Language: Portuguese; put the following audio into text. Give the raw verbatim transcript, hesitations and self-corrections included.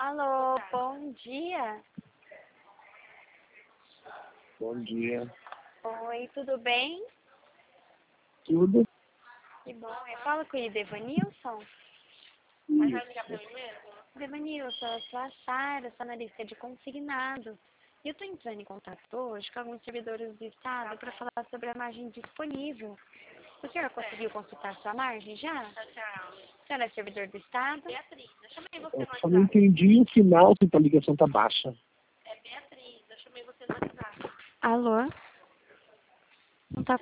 Alô, bom dia. Bom dia. Oi, tudo bem? Tudo? Que bom. Eu falo com o Devanilson. Isso. Devanilson, eu sou a Sara, sou analista de consignados. E eu estou entrando em contato hoje com alguns servidores do Estado para falar sobre a margem disponível. O senhor conseguiu consultar sua margem já? Tchau. O senhor é servidor do Estado? Beatriz, eu chamei você Eu no só não WhatsApp. entendi o final se a ligação tá baixa. É Beatriz, eu chamei você no WhatsApp. Alô? Não tá